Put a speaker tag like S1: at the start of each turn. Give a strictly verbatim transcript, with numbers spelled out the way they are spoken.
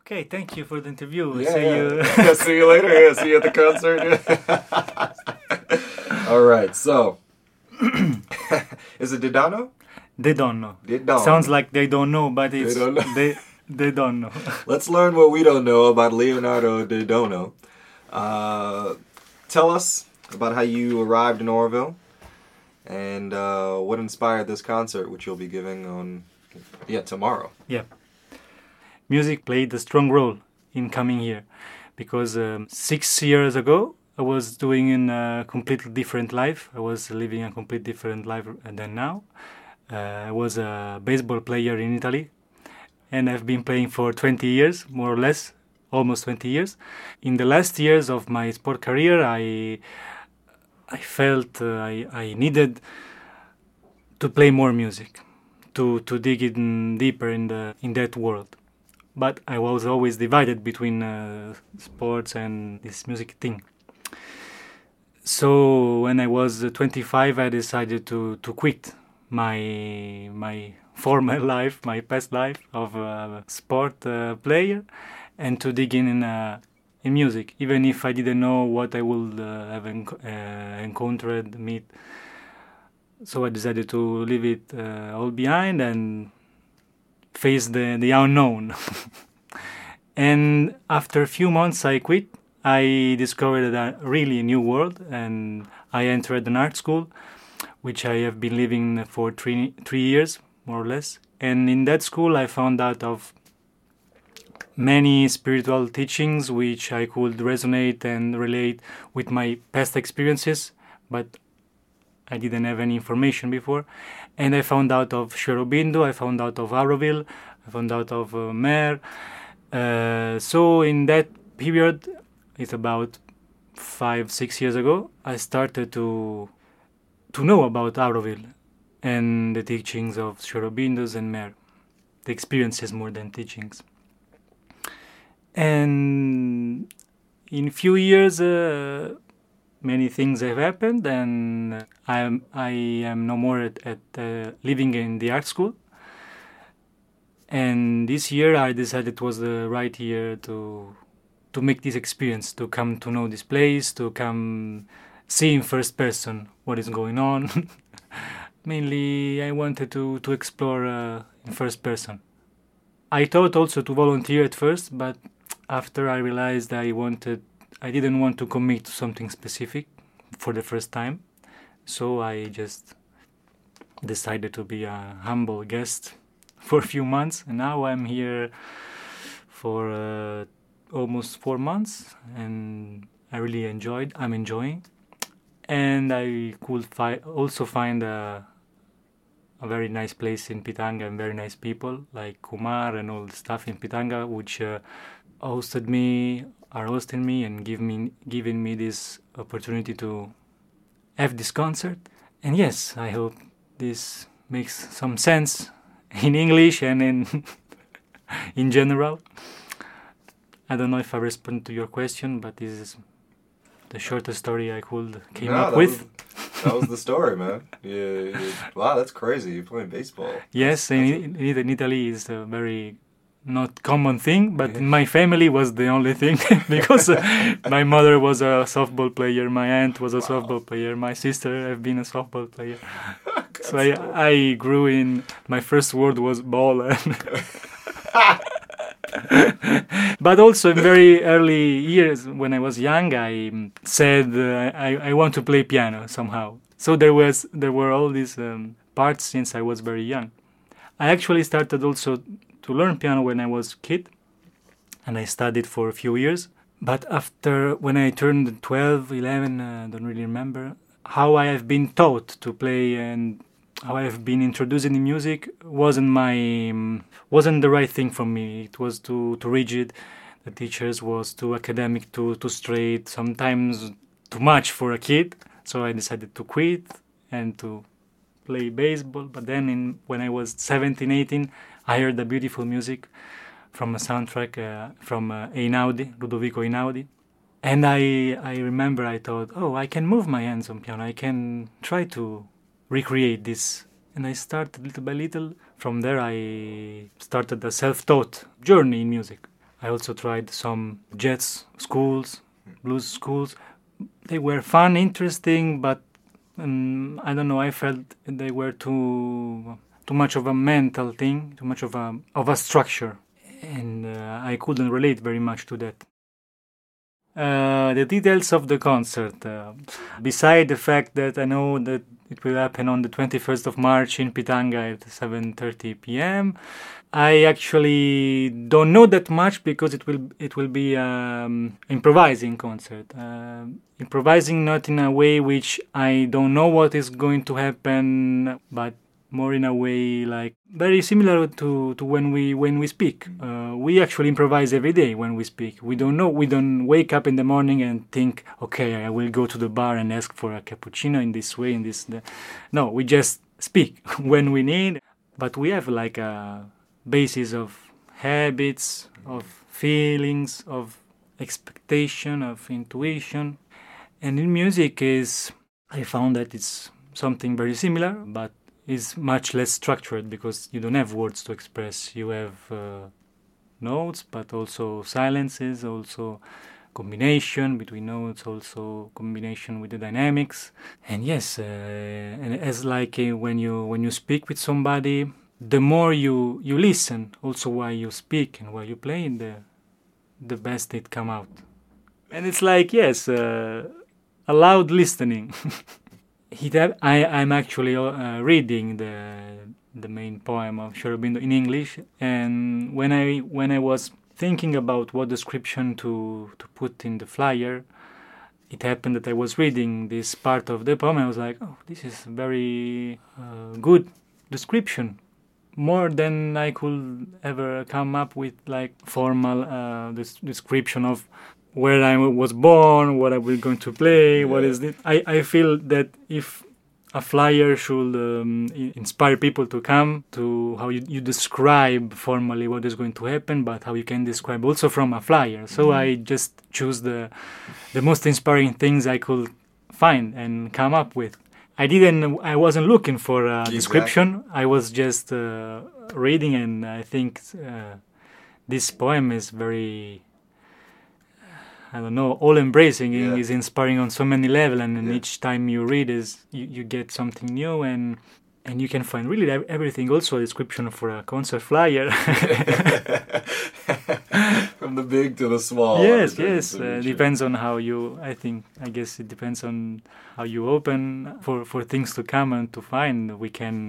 S1: Okay, thank you for the interview.
S2: Yeah,
S1: See
S2: yeah.
S1: you.
S2: Yeah, see you later. Yeah, see you at the concert. All right, so is it Didano?
S1: They don't know.
S2: Didano.
S1: Sounds like they don't know, but
S2: They
S1: it's
S2: don't know.
S1: they they don't know.
S2: Let's learn what we don't know about Leonardo Didano. Uh, tell us about how you arrived in Oroville and uh, what inspired this concert, which you'll be giving on yeah tomorrow.
S1: Yeah, music played a strong role in coming here, because um, six years ago I was doing in a completely different life. I was living a completely different life than now. Uh, I was a baseball player in Italy, and I've been playing for twenty years, more or less, almost twenty years. In the last years of my sport career, I I felt uh, I, I needed to play more music, to, to dig in deeper in the in that world. But I was always divided between uh, sports and this music thing. So when I was uh, twenty-five, I decided to, to quit my my former life, my past life of a sport uh, player, and to dig in in, uh, in music, even if I didn't know what I would uh, have enc- uh, encountered, meet. So I decided to leave it uh, all behind and face the, the unknown. And after a few months, I quit. I discovered a really new world, and I entered an art school, which I have been living for three three years, more or less. And in that school, I found out of many spiritual teachings which I could resonate and relate with my past experiences, but I didn't have any information before. And I found out of Sri Aurobindo, I found out of Auroville, I found out of uh, Mer. Uh, so in that period, it's about five, six years ago, I started to to know about Auroville and the teachings of Sri Aurobindo's and Mer, the experiences more than teachings. And in few years, uh, many things have happened, and I am I am no more at, at uh, living in the art school. And this year, I decided it was the right year to to make this experience, to come to know this place, to come see in first person what is going on. Mainly, I wanted to to explore uh, in first person. I thought also to volunteer at first, but after I realized I wanted, I didn't want to commit to something specific for the first time, so I just decided to be a humble guest for a few months, and now I'm here for uh, almost four months, and I really enjoyed. I'm enjoying, and I could fi- also find a a very nice place in Pitanga and very nice people like Kumar and all the stuff in Pitanga, which uh, hosted me, are hosting me and give me giving me this opportunity to have this concert. And yes, I hope this makes some sense in English and in in general. I don't know if I respond to your question, but this is the shortest story I could came
S2: No,
S1: up
S2: that
S1: with.
S2: was- That was the story, man. Yeah, yeah. Wow, that's crazy. You're playing baseball.
S1: Yes,
S2: That's-
S1: in, in, in Italy is a very not common thing, but
S2: Yeah.
S1: in my family was the only thing because uh, my mother was a softball player, my aunt was a
S2: Wow.
S1: softball player, my sister have been a softball player.
S2: That's
S1: So I,
S2: cool.
S1: I grew in, my first word was ball. And but also in very early years, when I was young, I um, said uh, I, I want to play piano somehow. So there was there were all these um, parts since I was very young. I actually started also to learn piano when I was a kid, and I studied for a few years. But after, when I turned twelve, eleven, I uh, don't really remember, how I have been taught to play and how I have been introduced in music wasn't my um, wasn't the right thing for me. It was too too rigid. The teachers was too academic, too too straight. Sometimes too much for a kid. So I decided to quit and to play baseball. But then, in when I was seventeen, eighteen, I heard the beautiful music from a soundtrack uh, from uh, Einaudi, Ludovico Einaudi. And I I remember I thought, oh, I can move my hands on piano. I can try to recreate this. And I started little by little. From there, I started a self-taught journey in music. I also tried some jazz schools, blues schools. They were fun, interesting, but um, I don't know. I felt they were too too much of a mental thing, too much of a of a structure, and uh, I couldn't relate very much to that. Uh, the details of the concert. Uh, beside the fact that I know that it will happen on the twenty-first of March in Pitanga at seven thirty p.m. I actually don't know that much because it will it will be um, improvising concert. Uh, improvising not in a way which I don't know what is going to happen, but more in a way like very similar to, to when we when we speak. Uh, we actually improvise every day when we speak. We don't know. We don't wake up in the morning and think, okay, I will go to the bar and ask for a cappuccino in this way, in this. The. No, we just speak when we need. But we have like a basis of habits, of feelings, of expectation, of intuition, and in music is I found that it's something very similar, but is much less structured because you don't have words to express. You have uh, notes, but also silences, also combination between notes, also combination with the dynamics. And yes, uh, and as like uh, when you when you speak with somebody, the more you you listen, also while you speak and while you play, the the best it come out. And it's like yes, uh, a loud listening. He tab- I, I'm actually uh, reading the the main poem of Sri Aurobindo in English, and when I when I was thinking about what description to, to put in the flyer, it happened that I was reading this part of the poem. I was like, oh, this is very uh, good description, more than I could ever come up with like formal uh, this description of where I was born, what I was going to play, yeah. What is it. I, I feel that if a flyer should um, inspire people to come to how you, you describe formally what is going to happen, but how you can describe also from a flyer. So mm-hmm. I just choose the the most inspiring things I could find and come up with. I didn't, I wasn't looking for a exactly. description. I was just uh, reading, and I think uh, this poem is very... I don't know, all-embracing, yeah. is inspiring on so many levels, and, and yeah. each time you read is you, you get something new, and and you can find really everything. Also a description for a concert flyer.
S2: From the big to the small.
S1: Yes, yes. Uh, depends on how you, I think, I guess it depends on how you open for, for things to come and to find. We can